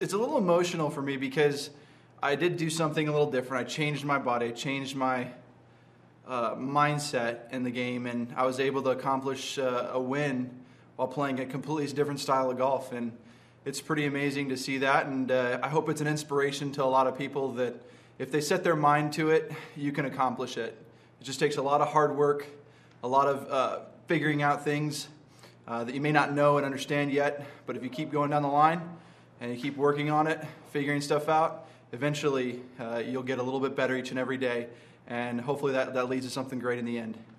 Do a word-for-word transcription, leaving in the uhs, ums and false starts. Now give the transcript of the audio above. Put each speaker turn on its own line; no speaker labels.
It's a little emotional for me because I did do something a little different. I changed my body, I changed my uh, mindset in the game, and I was able to accomplish uh, a win while playing a completely different style of golf. And it's pretty amazing to see that, and uh, I hope it's an inspiration to a lot of people that if they set their mind to it, you can accomplish it. It just takes a lot of hard work, a lot of uh, figuring out things uh, that you may not know and understand yet, but if you keep going down the line and you keep working on it, figuring stuff out, eventually uh, you'll get a little bit better each and every day, and hopefully that, that leads to something great in the end.